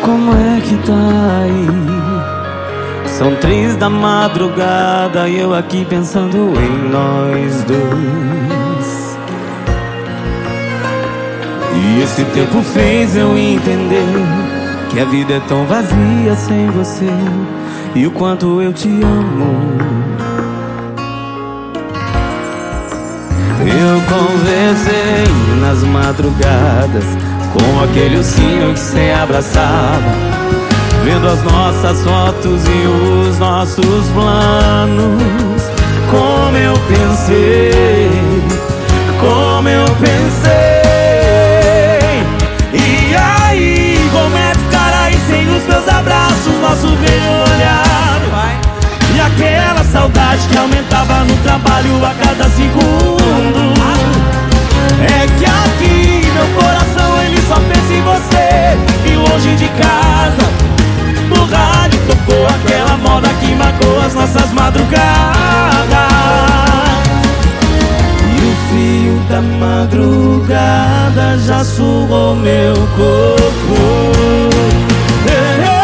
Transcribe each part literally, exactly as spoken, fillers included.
como é que tá aí? São três da madrugada e eu aqui pensando em nós dois. E esse tempo fez eu entender que a vida é tão vazia sem você, e o quanto eu te amo. Eu conversei nas madrugadas com aquele ursinho que cê abraçava, vendo as nossas fotos e os nossos planos. Como eu pensei, como eu pensei. E aí, como é ficar aí sem os meus abraços, nosso beijo olhado, e aquela saudade que aumentava no trabalho a cada segundo. É que aqui meu coração ele só pensa em você, e longe de casa no rádio tocou aquela moda que marcou as nossas madrugadas. E o frio da madrugada já sugou meu corpo. Hey, hey.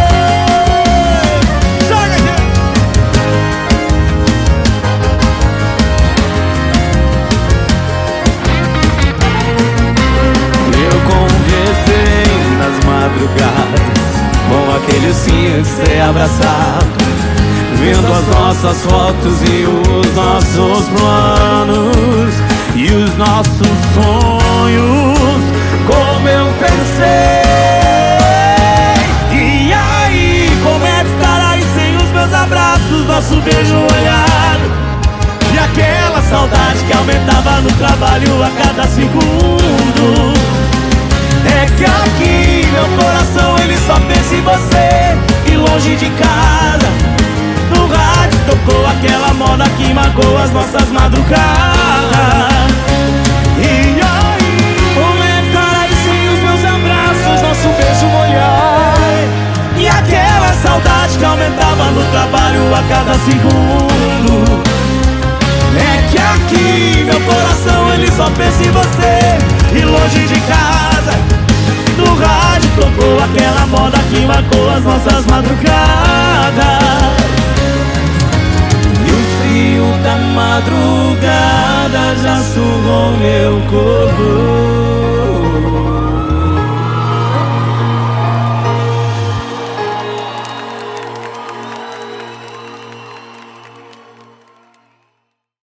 Eu conversei nas madrugadas com aquele ursinho que cê abraçava, vendo as nossas fotos e os nossos planos e os nossos sonhos. Como eu pensei. E aí, como é ficar aí sem os meus abraços, nosso beijo olhado, e aquela saudade que aumentava no trabalho a cada segundo. É que aqui meu coração ele só pensa em você, e longe de casa no rádio tocou aquela moda que marcou as nossas madrugadas. E aí, como é ficar aí sem os meus abraços, nosso beijo molhar, e aquela saudade que aumentava no trabalho a cada segundo. É que aqui meu coração ele só pensa em você, e longe de casa no rádio tocou aquela moda que marcou as nossas madrugadas. E o frio da madrugada já sugou meu corpo.